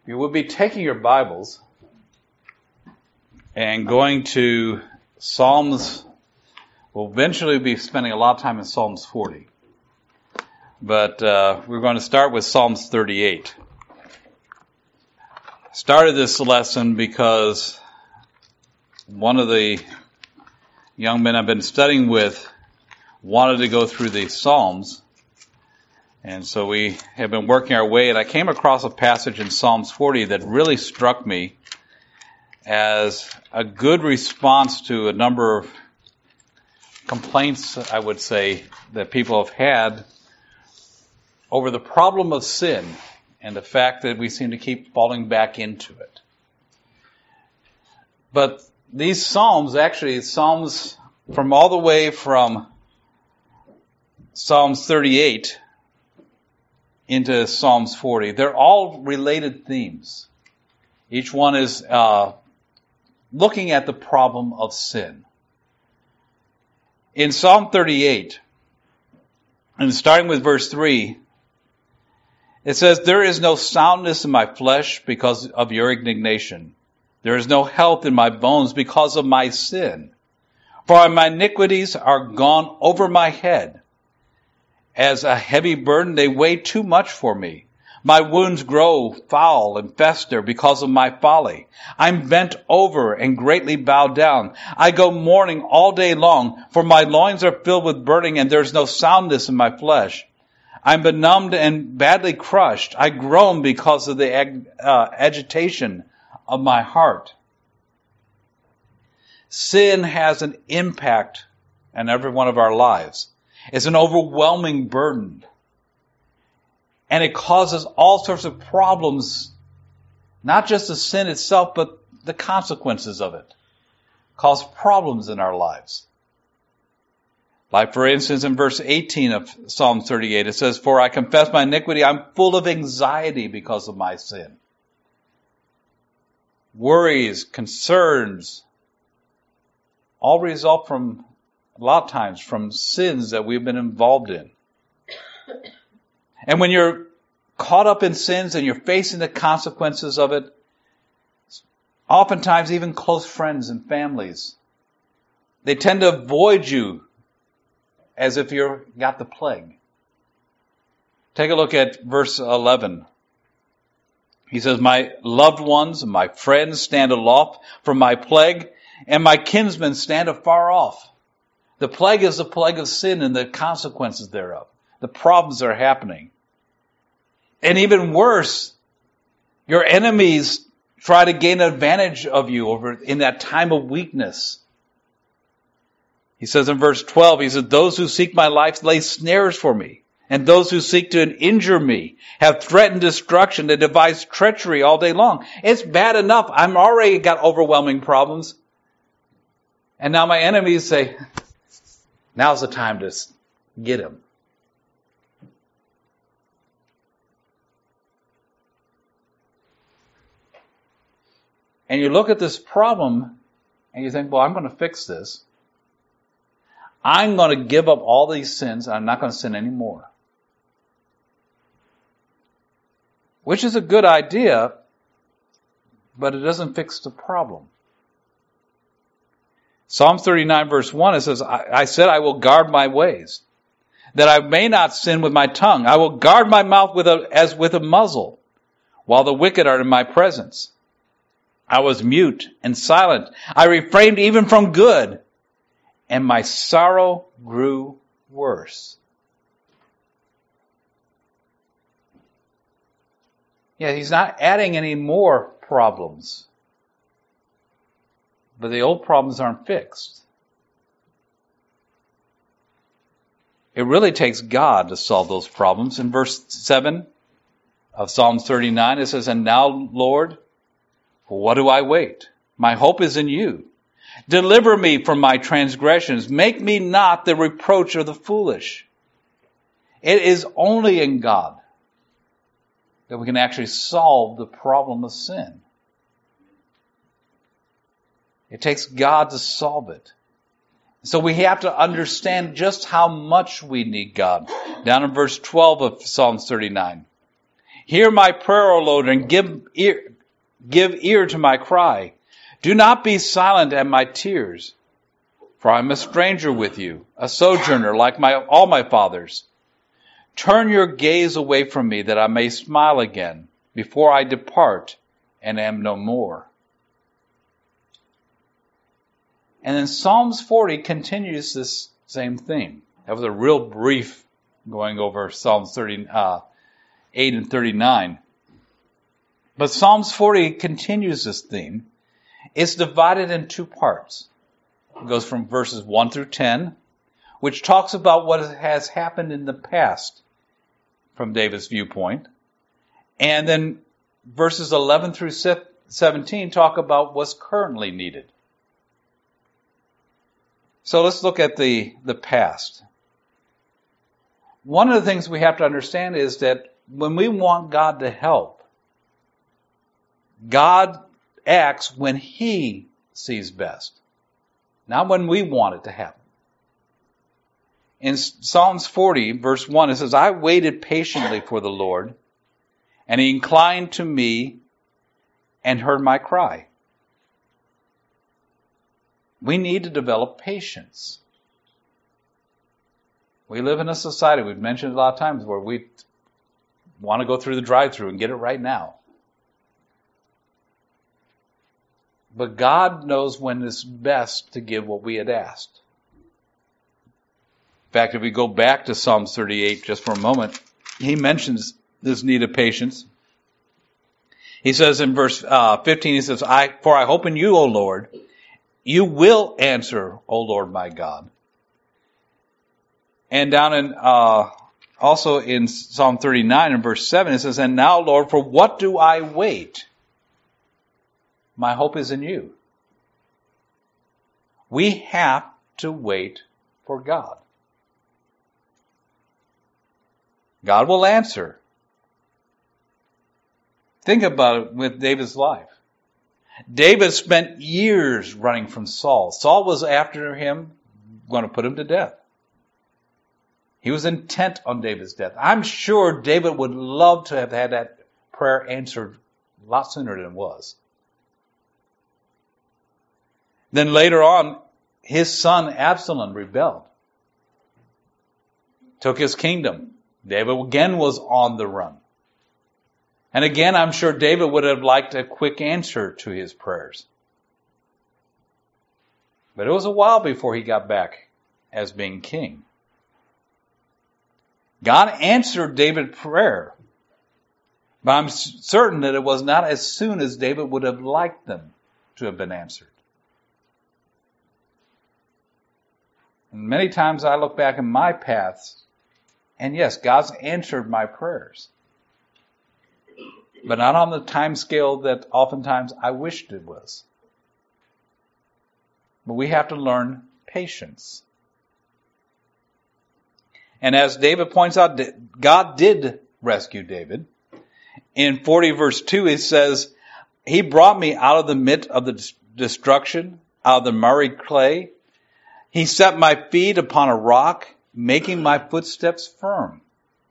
You will be taking your Bibles and going to Psalms. We'll eventually be spending a lot of time in Psalms 40. But we're going to start with Psalms 38. I started this lesson because one of the young men I've been studying with wanted to go through the Psalms. And so we have been working our way, and I came across a passage in Psalms 40 that really struck me as a good response to a number of complaints, I would say, that people have had over the problem of sin and the fact that we seem to keep falling back into it. But these Psalms, actually, Psalms from all the way from Psalms 38 into Psalms 40. They're all related themes. Each one is looking at the problem of sin. In Psalm 38, and starting with verse 3, it says, "There is no soundness in my flesh because of your indignation. There is no health in my bones because of my sin. For my iniquities are gone over my head. As a heavy burden, they weigh too much for me. My wounds grow foul and fester because of my folly. I'm bent over and greatly bowed down. I go mourning all day long, for my loins are filled with burning, and there's no soundness in my flesh. I'm benumbed and badly crushed. I groan because of the agitation of my heart." Sin has an impact on every one of our lives. It's an overwhelming burden. And it causes all sorts of problems, not just the sin itself, but the consequences of it. Cause problems in our lives. Like, for instance, in verse 18 of Psalm 38, it says, "For I confess my iniquity, I'm full of anxiety because of my sin." Worries, concerns, all result from, a lot of times, from sins that we've been involved in. And when you're caught up in sins and you're facing the consequences of it, oftentimes even close friends and families, they tend to avoid you as if you've got the plague. Take a look at verse 11. He says, "My loved ones and my friends stand aloft from my plague, and my kinsmen stand afar off." The plague is the plague of sin and the consequences thereof. The problems that are happening. And even worse, your enemies try to gain advantage of you over in that time of weakness. He says in verse 12, he says, "Those who seek my life lay snares for me, and those who seek to injure me have threatened destruction. They devise treachery all day long." It's bad enough. I'm already got overwhelming problems. And now my enemies say, now's the time to get him. And you look at this problem and you think, well, I'm going to fix this. I'm going to give up all these sins. I'm not going to sin anymore. Which is a good idea, but it doesn't fix the problem. Psalm 39 verse 1, it says, I said I will guard my ways, that I may not sin with my tongue. I will guard my mouth as with a muzzle, while the wicked are in my presence. I was mute and silent. I refrained even from good, and my sorrow grew worse. Yeah, he's not adding any more problems. But the old problems aren't fixed. It really takes God to solve those problems. In verse 7 of Psalm 39, it says, "And now, Lord, for what do I wait? My hope is in you. Deliver me from my transgressions. Make me not the reproach of the foolish." It is only in God that we can actually solve the problem of sin. It takes God to solve it. So we have to understand just how much we need God. Down in verse 12 of Psalm 39. Hear my prayer, O Lord, and give ear to my cry. Do not be silent at my tears, for I am a stranger with you, a sojourner like all my fathers. Turn your gaze away from me, that I may smile again, before I depart and am no more. And then Psalms 40 continues this same theme. That was a real brief going over Psalms 38 and 39. But Psalms 40 continues this theme. It's divided in two parts. It goes from verses 1 through 10, which talks about what has happened in the past from David's viewpoint. And then verses 11 through 17 talk about what's currently needed. So let's look at the past. One of the things we have to understand is that when we want God to help, God acts when He sees best, not when we want it to happen. In Psalms 40, verse 1, it says, I waited patiently for the Lord, and He inclined to me and heard my cry. We need to develop patience. We live in a society, we've mentioned it a lot of times, where we want to go through the drive-thru and get it right now. But God knows when it's best to give what we had asked. In fact, if we go back to Psalms 38 just for a moment, he mentions this need of patience. He says in verse 15, he says, For I hope in you, O Lord. You will answer, O Lord my God. And down in also in Psalm 39 and verse 7, it says, And now, Lord, for what do I wait? My hope is in you. We have to wait for God. God will answer. Think about it with David's life. David spent years running from Saul. Saul was after him, going to put him to death. He was intent on David's death. I'm sure David would love to have had that prayer answered a lot sooner than it was. Then later on, his son Absalom rebelled, took his kingdom. David again was on the run. And again, I'm sure David would have liked a quick answer to his prayers. But it was a while before he got back as being king. God answered David's prayer, but I'm certain that it was not as soon as David would have liked them to have been answered. And many times I look back in my paths, and yes, God's answered my prayers, but not on the time scale that oftentimes I wished it was. But we have to learn patience. And as David points out, God did rescue David. In 40 verse 2, it says, He brought me out of the midst of the destruction, out of the miry clay. He set my feet upon a rock, making my footsteps firm.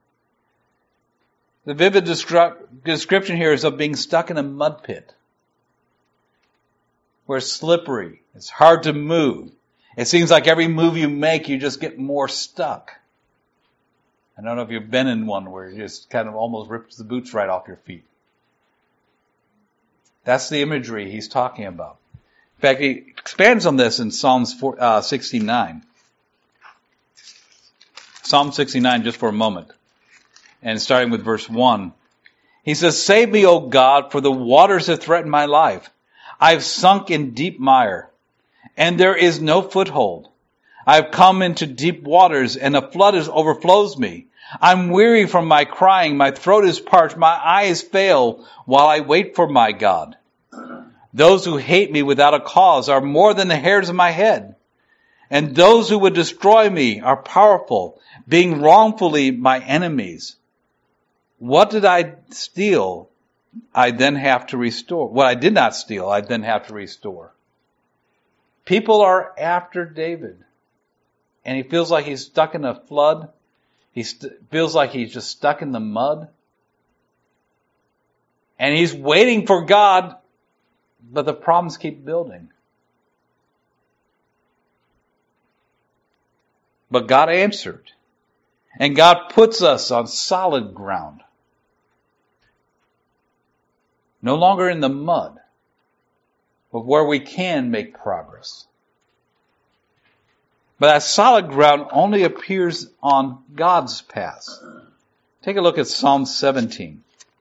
The vivid description here is of being stuck in a mud pit, where it's slippery, it's hard to move. It seems like every move you make, you just get more stuck. I don't know if you've been in one where it just kind of almost rips the boots right off your feet. That's the imagery he's talking about. In fact, he expands on this in Psalms 69. Psalm 69, just for a moment. And starting with verse 1. He says, Save me, O God, for the waters have threatened my life. I have sunk in deep mire, and there is no foothold. I have come into deep waters, and a flood overflows me. I'm weary from my crying. My throat is parched. My eyes fail while I wait for my God. Those who hate me without a cause are more than the hairs of my head. And those who would destroy me are powerful, being wrongfully my enemies. What did I steal? I then have to restore. What I did not steal, I then have to restore. People are after David. And he feels like he's stuck in a flood. He feels like he's just stuck in the mud. And he's waiting for God, but the problems keep building. But God answered. And God puts us on solid ground. No longer in the mud, but where we can make progress. But that solid ground only appears on God's path. Take a look at Psalm 17.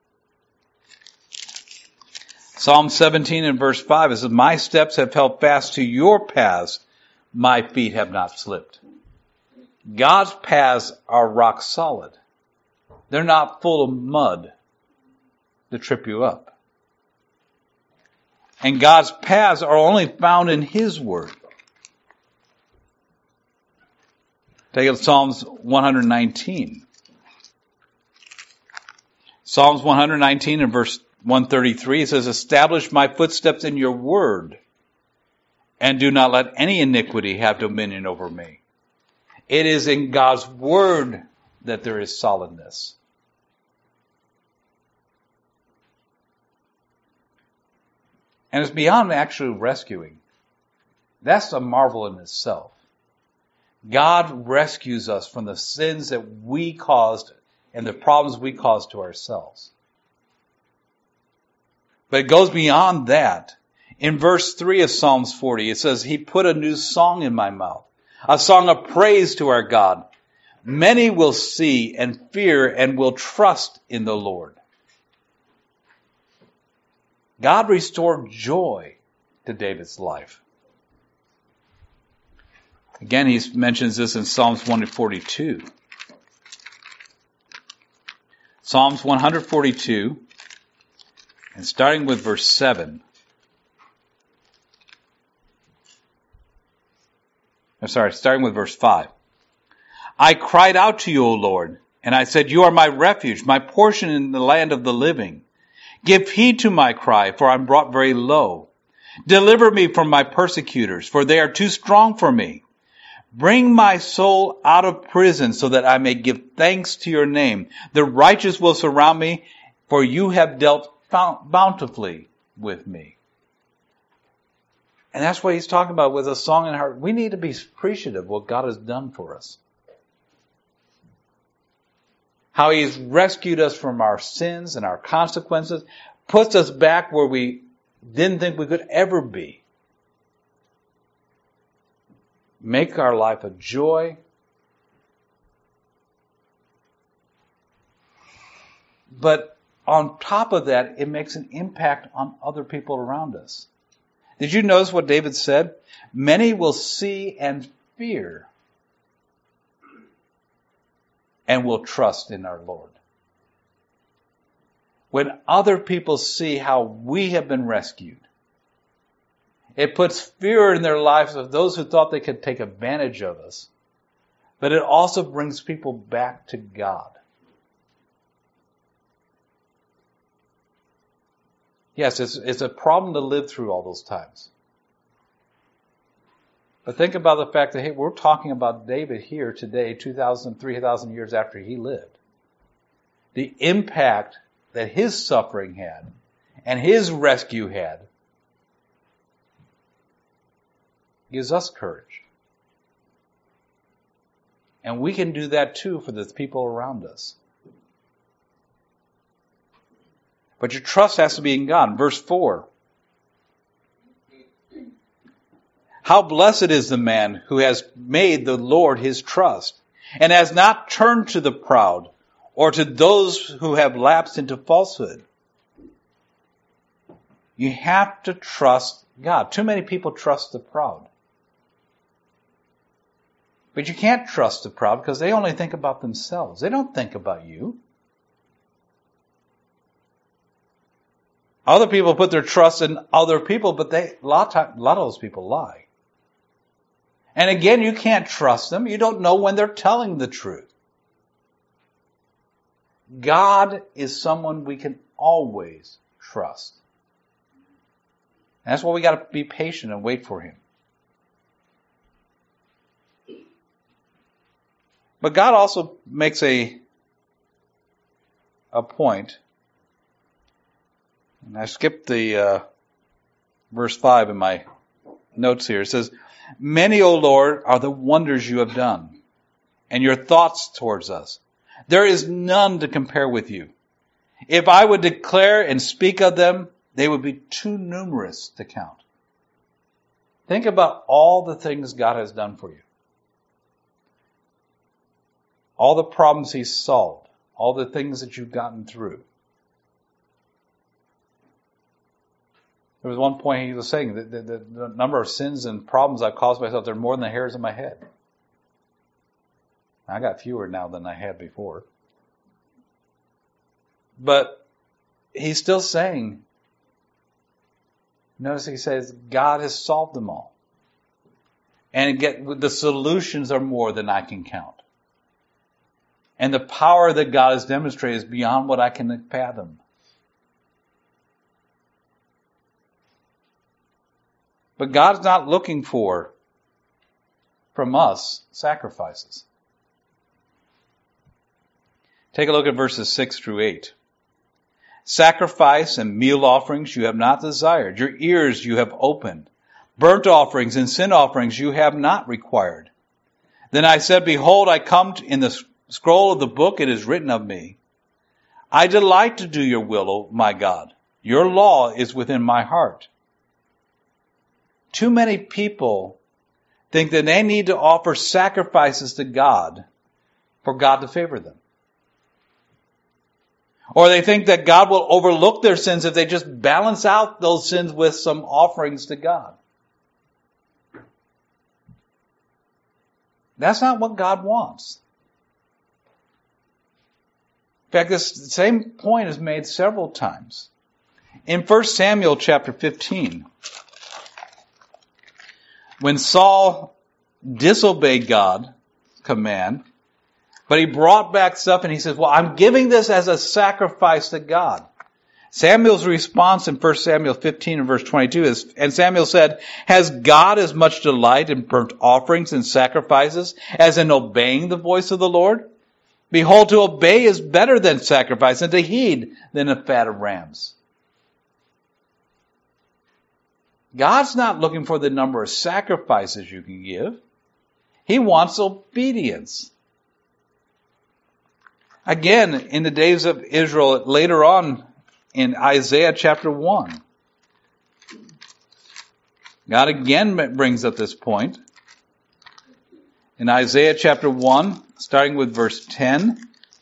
Psalm 17 and verse 5, it says, my steps have held fast to your paths, my feet have not slipped. God's paths are rock solid. They're not full of mud to trip you up. And God's paths are only found in His Word. Take it Psalms 119. Psalms 119 and verse 133, it says, establish my footsteps in your word, and do not let any iniquity have dominion over me. It is in God's word that there is solidness. And it's beyond actually rescuing. That's a marvel in itself. God rescues us from the sins that we caused and the problems we caused to ourselves. But it goes beyond that. In verse 3 of Psalms 40, it says, He put a new song in my mouth, a song of praise to our God. Many will see and fear and will trust in the Lord. God restored joy to David's life. Again, he mentions this in Psalms 142. Psalms 142, and starting with verse 7. Starting with verse 5. I cried out to you, O Lord, and I said, you are my refuge, my portion in the land of the living. Give heed to my cry, for I'm brought very low. Deliver me from my persecutors, for they are too strong for me. Bring my soul out of prison so that I may give thanks to your name. The righteous will surround me, for you have dealt bountifully with me. And that's what he's talking about with a song in heart. We need to be appreciative of what God has done for us. How he's rescued us from our sins and our consequences, puts us back where we didn't think we could ever be. Make our life a joy. But on top of that, it makes an impact on other people around us. Did you notice what David said? Many will see and fear and will trust in our Lord. When other people see how we have been rescued, it puts fear in their lives of those who thought they could take advantage of us. But it also brings people back to God. Yes, it's a problem to live through all those times. But think about the fact that, hey, we're talking about David here today, 2,000, 3,000 years after he lived. The impact that his suffering had and his rescue had gives us courage. And we can do that too for the people around us. But your trust has to be in God. Verse 4. How blessed is the man who has made the Lord his trust, and has not turned to the proud, or to those who have lapsed into falsehood. You have to trust God. Too many people trust the proud. But you can't trust the proud because they only think about themselves. They don't think about you. Other people put their trust in other people, but a lot of those people lie. And again, you can't trust them. You don't know when they're telling the truth. God is someone we can always trust. And that's why we got to be patient and wait for Him. But God also makes a point And I skipped the verse 5 in my notes here. It says, "Many, O Lord, are the wonders you have done, and your thoughts towards us. There is none to compare with you. If I would declare and speak of them, they would be too numerous to count." Think about all the things God has done for you. All the problems He's solved. All the things that you've gotten through. There was one point he was saying that the number of sins and problems I've caused myself, they're more than the hairs on my head. I got fewer now than I had before. But he's still saying, notice he says, God has solved them all. And the solutions are more than I can count. And the power that God has demonstrated is beyond what I can fathom. But God's not looking from us, sacrifices. Take a look at verses 6 through 8. "Sacrifice and meal offerings you have not desired. Your ears you have opened. Burnt offerings and sin offerings you have not required. Then I said, Behold, I come in the scroll of the book, it is written of me. I delight to do your will, O my God. Your law is within my heart." Too many people think that they need to offer sacrifices to God for God to favor them. Or they think that God will overlook their sins if they just balance out those sins with some offerings to God. That's not what God wants. In fact, this same point is made several times. In 1 Samuel chapter 15, when Saul disobeyed God's command, but he brought back stuff and he says, well, I'm giving this as a sacrifice to God. Samuel's response in 1 Samuel 15 and verse 22 is, and Samuel said, has God as much delight in burnt offerings and sacrifices as in obeying the voice of the Lord? Behold, to obey is better than sacrifice, and to heed than the fat of rams. God's not looking for the number of sacrifices you can give. He wants obedience. Again, in the days of Israel, later on in Isaiah chapter 1, God again brings up this point. In Isaiah chapter 1, starting with verse 10,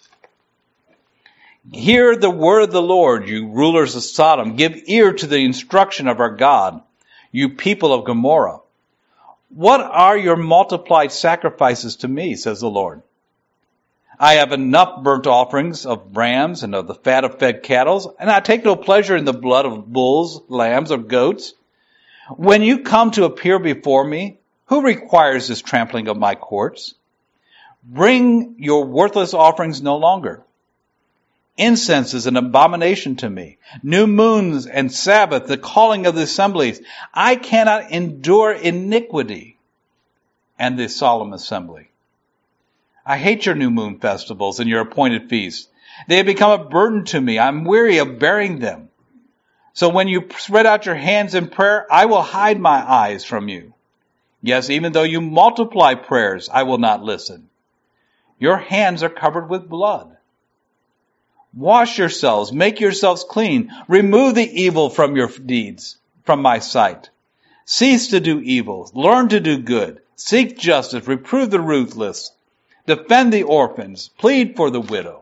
hear the word of the Lord, you rulers of Sodom. Give ear to the instruction of our God, you people of Gomorrah. What are your multiplied sacrifices to me, says the Lord? I have enough burnt offerings of rams and of the fat of fed cattle, and I take no pleasure in the blood of bulls, lambs, or goats. When you come to appear before me, who requires this trampling of my courts? Bring your worthless offerings no longer. Incense is an abomination to me. New moons and Sabbath, the calling of the assemblies. I cannot endure iniquity and the solemn assembly. I hate your new moon festivals and your appointed feasts. They have become a burden to me. I'm weary of bearing them. So when you spread out your hands in prayer, I will hide my eyes from you. Yes, even though you multiply prayers, I will not listen. Your hands are covered with blood. Wash yourselves, make yourselves clean. Remove the evil from your deeds, from my sight. Cease to do evil. Learn to do good. Seek justice. Reprove the ruthless. Defend the orphans. Plead for the widow.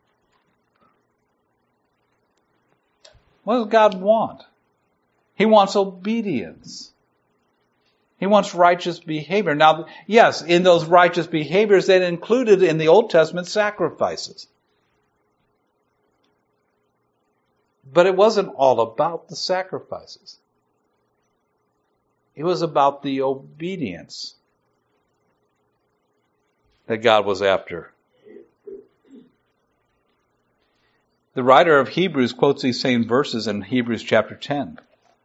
What does God want? He wants obedience. He wants righteous behavior. Now, yes, in those righteous behaviors, they included in the Old Testament sacrifices. But it wasn't all about the sacrifices. It was about the obedience that God was after. The writer of Hebrews quotes these same verses in Hebrews chapter 10.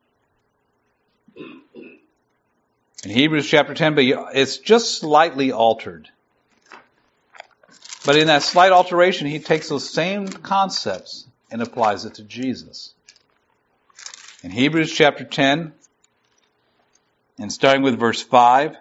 In Hebrews chapter 10, but it's just slightly altered. But in that slight alteration, he takes those same concepts and applies it to Jesus. In Hebrews chapter 10, and starting with verse 5,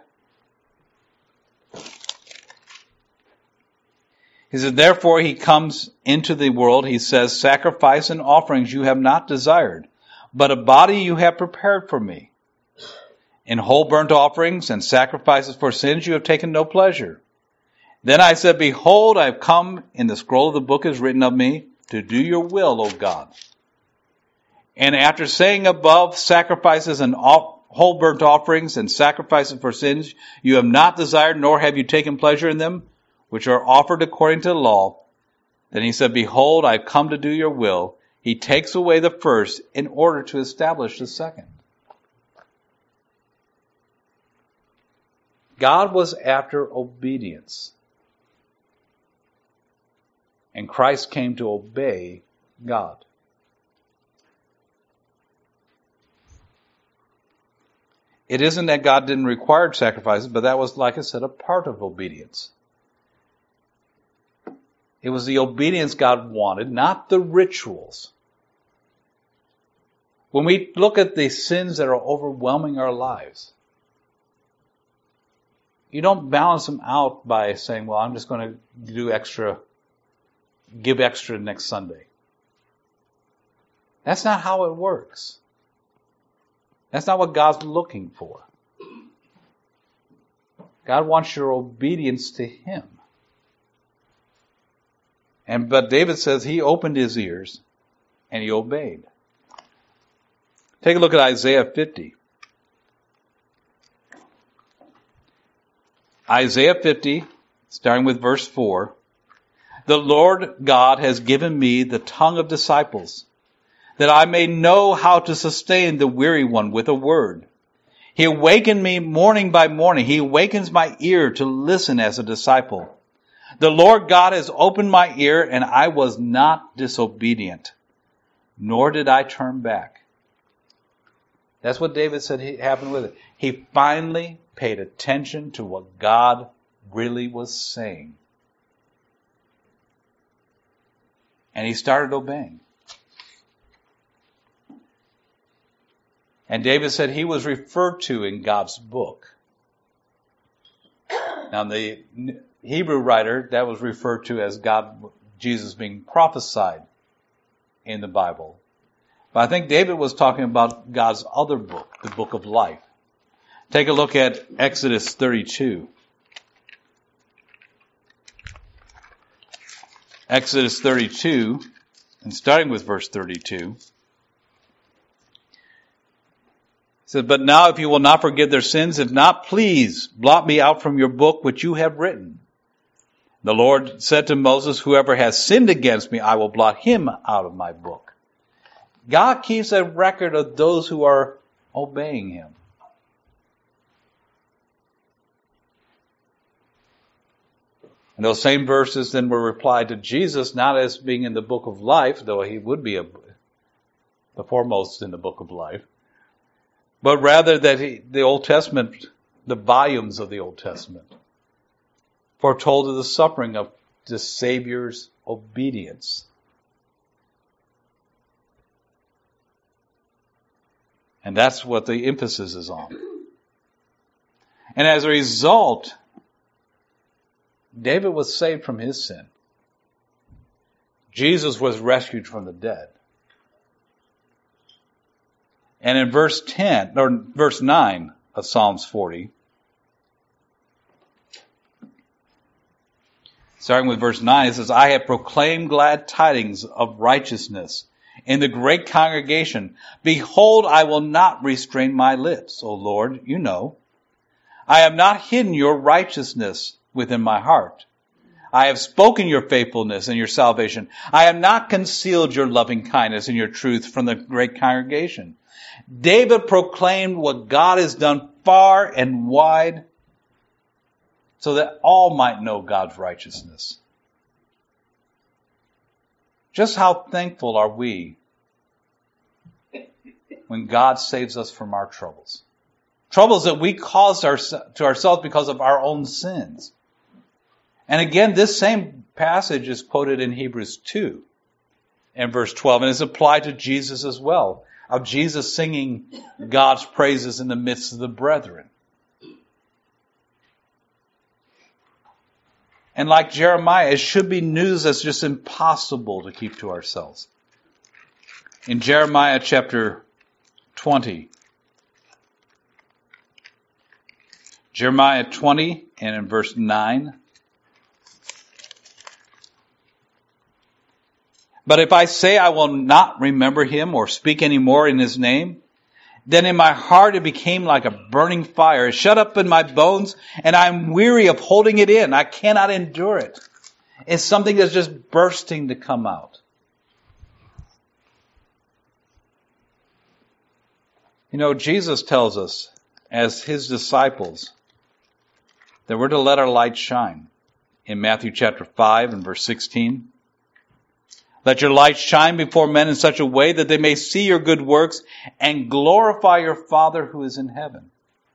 he said, therefore he comes into the world, he says, sacrifice and offerings you have not desired, but a body you have prepared for me. In whole burnt offerings and sacrifices for sins you have taken no pleasure. Then I said, behold, I have come, in the scroll of the book is written of me, to do your will, O God. And after saying above, sacrifices and whole burnt offerings and sacrifices for sins you have not desired, nor have you taken pleasure in them, which are offered according to the law. Then he said, behold, I have come to do your will. He takes away the first in order to establish the second. God was after obedience. And Christ came to obey God. It isn't that God didn't require sacrifices, but that was, like I said, a part of obedience. It was the obedience God wanted, not the rituals. When we look at the sins that are overwhelming our lives, you don't balance them out by saying, well, I'm just going to give extra next Sunday. That's not how it works. That's not what God's looking for. God wants your obedience to Him. But David says he opened his ears and he obeyed. Take a look at Isaiah 50. Isaiah 50, starting with verse 4. The Lord God has given me the tongue of disciples, that I may know how to sustain the weary one with a word. He awakened me morning by morning. He awakens my ear to listen as a disciple. The Lord God has opened my ear, and I was not disobedient, nor did I turn back. That's what David said happened with it. He finally paid attention to what God really was saying. And he started obeying. And David said he was referred to in God's book. Now, the Hebrew writer, that was referred to as Jesus being prophesied in the Bible. But I think David was talking about God's other book, the book of life. Take a look at Exodus 32. Exodus 32, and starting with verse 32. It says, but now if you will not forgive their sins, if not, please blot me out from your book which you have written. The Lord said to Moses, whoever has sinned against me, I will blot him out of my book. God keeps a record of those who are obeying Him. And those same verses then were replied to Jesus, not as being in the book of life, though He would be the foremost in the book of life, but rather that the Old Testament, the volumes of the Old Testament, foretold of the suffering of the Savior's obedience. And that's what the emphasis is on. And as a result, David was saved from his sin. Jesus was rescued from the dead. And in verse 9 of Psalms 40, starting with verse 9, it says, I have proclaimed glad tidings of righteousness in the great congregation. Behold, I will not restrain my lips, O Lord, you know. I have not hidden your righteousness within my heart. I have spoken your faithfulness and your salvation. I have not concealed your loving kindness and your truth from the great congregation. David proclaimed what God has done far and wide so that all might know God's righteousness. Just how thankful are we when God saves us from our troubles? Troubles that we caused to ourselves because of our own sins. And again, this same passage is quoted in Hebrews 2 and verse 12, and is applied to Jesus as well. of Jesus singing God's praises in the midst of the brethren. And like Jeremiah, it should be news that's just impossible to keep to ourselves. In Jeremiah chapter 20, Jeremiah 20 and in verse 9, but if I say I will not remember him or speak any more in his name, then in my heart it became like a burning fire. It shut up in my bones, and I'm weary of holding it in. I cannot endure it. It's something that's just bursting to come out. You know, Jesus tells us, as his disciples, that we're to let our light shine. In Matthew chapter 5 and verse 16, let your light shine before men in such a way that they may see your good works and glorify your Father who is in heaven.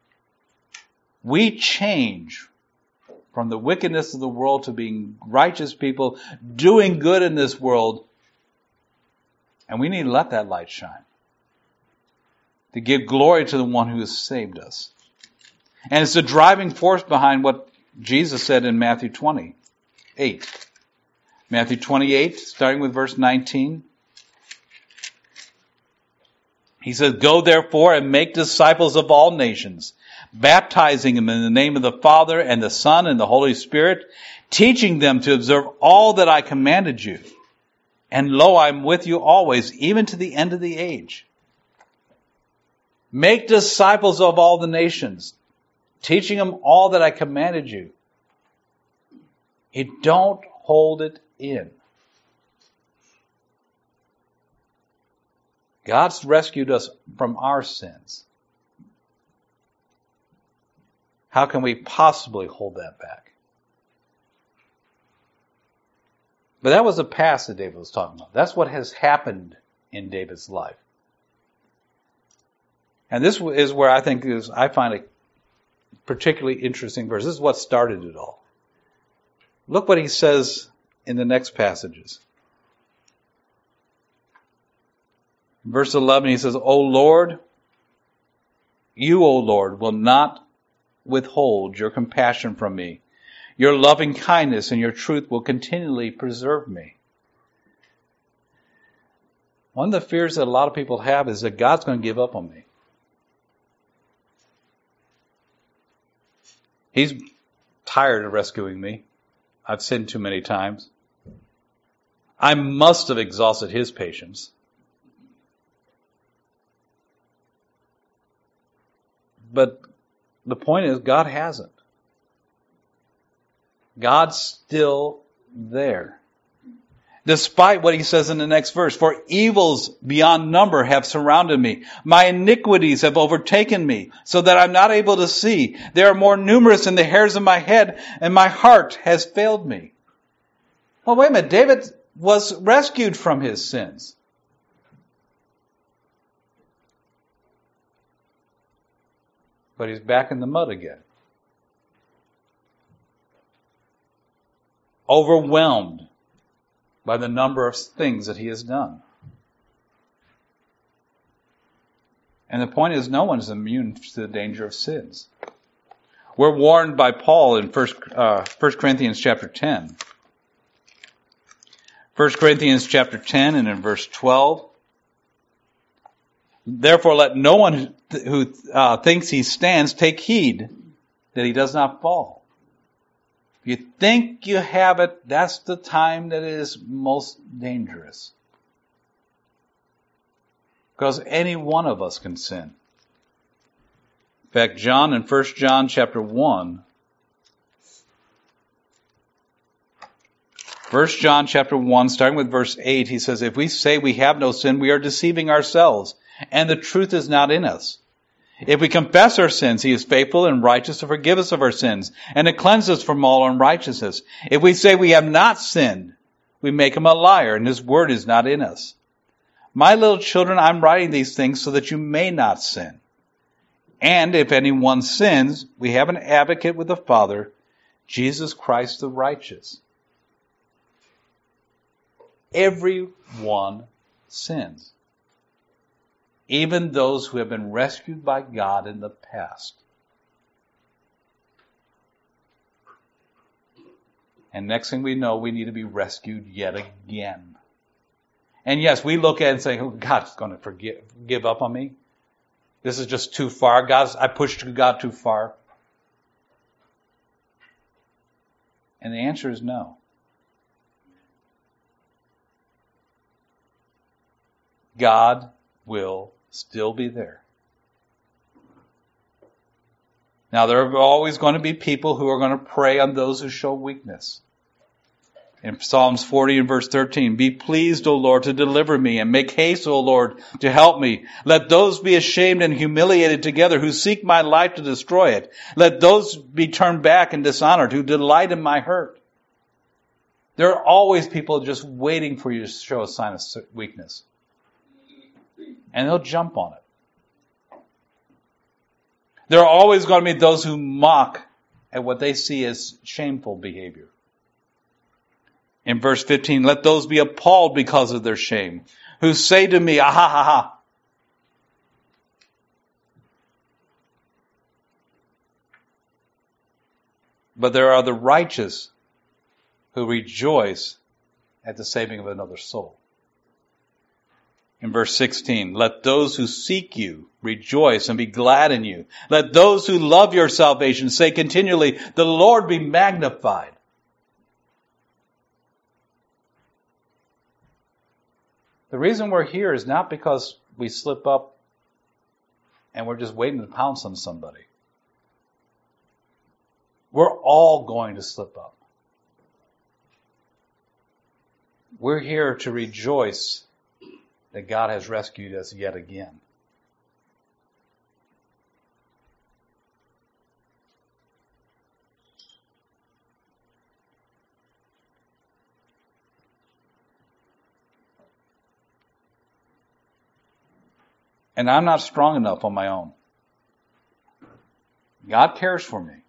We change from the wickedness of the world to being righteous people, doing good in this world, and we need to let that light shine, to give glory to the one who has saved us. And it's the driving force behind what Jesus said in Matthew 28. Matthew 28, starting with verse 19. He says, go therefore and make disciples of all nations, baptizing them in the name of the Father and the Son and the Holy Spirit, teaching them to observe all that I commanded you. And lo, I am with you always, even to the end of the age. Make disciples of all the nations, teaching them all that I commanded you. You don't hold it in. God's rescued us from our sins. How can we possibly hold that back? But that was the past that David was talking about. That's what has happened in David's life. And this is where I find a particularly interesting verse. This is what started it all. Look what he says in the next passages. Verse 11, he says, O Lord, you, O Lord, will not withhold your compassion from me. Your loving kindness and your truth will continually preserve me. One of the fears that a lot of people have is that God's going to give up on me. He's tired of rescuing me. I've sinned too many times. I must have exhausted his patience. But the point is, God hasn't. God's still there. Despite what he says in the next verse, for evils beyond number have surrounded me. My iniquities have overtaken me, so that I'm not able to see. They are more numerous than the hairs of my head, and my heart has failed me. Well, wait a minute. David was rescued from his sins. But he's back in the mud again. Overwhelmed by the number of things that he has done. And the point is, no one is immune to the danger of sins. We're warned by Paul in 1 Corinthians chapter 10. 1 Corinthians chapter 10 and in verse 12. Therefore let no one who thinks he stands take heed that he does not fall. If you think you have it, that's the time that it is most dangerous. Because any one of us can sin. In fact, John in 1 John chapter 1, 1 John chapter 1, starting with verse 8, he says, if we say we have no sin, we are deceiving ourselves, and the truth is not in us. If we confess our sins, he is faithful and righteous to forgive us of our sins and to cleanse us from all unrighteousness. If we say we have not sinned, we make him a liar, and his word is not in us. My little children, I'm writing these things so that you may not sin. And if anyone sins, we have an advocate with the Father, Jesus Christ the righteous. Everyone sins. even those who have been rescued by God in the past. And next thing we know, we need to be rescued yet again. And yes, we look at it and say, oh, God's going to give up on me. This is just too far. I pushed God too far. And the answer is no. God will still be there. Now, there are always going to be people who are going to prey on those who show weakness. In Psalms 40 and verse 13, be pleased, O Lord, to deliver me, and make haste, O Lord, to help me. Let those be ashamed and humiliated together who seek my life to destroy it. Let those be turned back and dishonored who delight in my hurt. There are always people just waiting for you to show a sign of weakness. And they'll jump on it. There are always going to be those who mock at what they see as shameful behavior. In verse 15, let those be appalled because of their shame, who say to me, ah ha ha ha. But there are the righteous who rejoice at the saving of another soul. In verse 16, let those who seek you rejoice and be glad in you. Let those who love your salvation say continually, the Lord be magnified. The reason we're here is not because we slip up and we're just waiting to pounce on somebody. We're all going to slip up. We're here to rejoice that God has rescued us yet again. And I'm not strong enough on my own. God cares for me.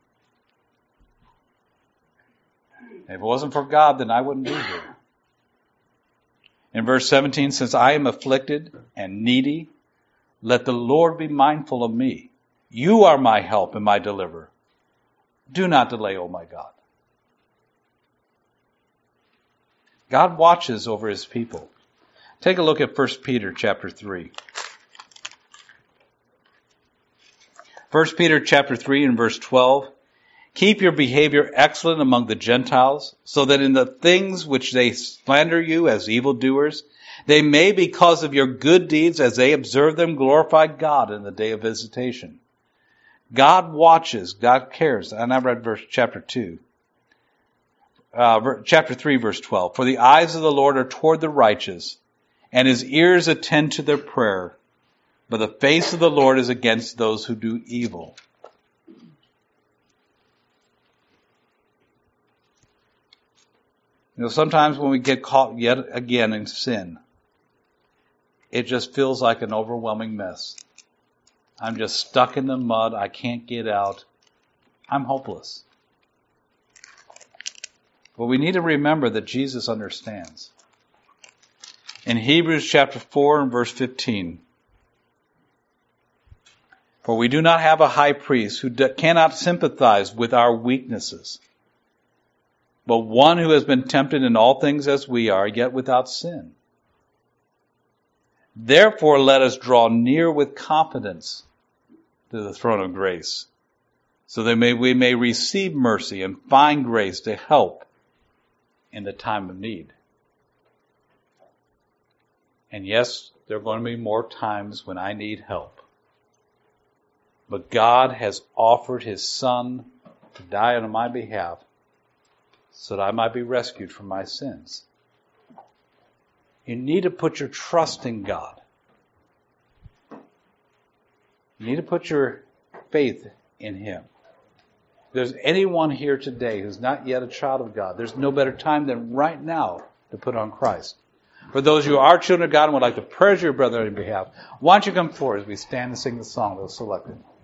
If it wasn't for God, then I wouldn't be here. In verse 17, since I am afflicted and needy, let the Lord be mindful of me. You are my help and my deliverer. Do not delay, O my God. God watches over his people. Take a look at 1 Peter chapter 3. 1 Peter chapter 3 and verse 12. Keep your behavior excellent among the Gentiles, so that in the things which they slander you as evildoers, they may, because of your good deeds as they observe them, glorify God in the day of visitation. God watches, God cares. And I read chapter 3 verse 12. For the eyes of the Lord are toward the righteous, and his ears attend to their prayer. But the face of the Lord is against those who do evil. You know, sometimes when we get caught yet again in sin, it just feels like an overwhelming mess. I'm just stuck in the mud. I can't get out. I'm hopeless. But we need to remember that Jesus understands. In Hebrews chapter 4 and verse 15, for we do not have a high priest who cannot sympathize with our weaknesses, but one who has been tempted in all things as we are, yet without sin. Therefore, let us draw near with confidence to the throne of grace, so that we may receive mercy and find grace to help in the time of need. And yes, there are going to be more times when I need help. But God has offered his Son to die on my behalf so that I might be rescued from my sins. You need to put your trust in God. You need to put your faith in him. If there's anyone here today who's not yet a child of God, there's no better time than right now to put on Christ. For those who are children of God and would like to praise your brother on your behalf, why don't you come forward as we stand and sing the song that was selected.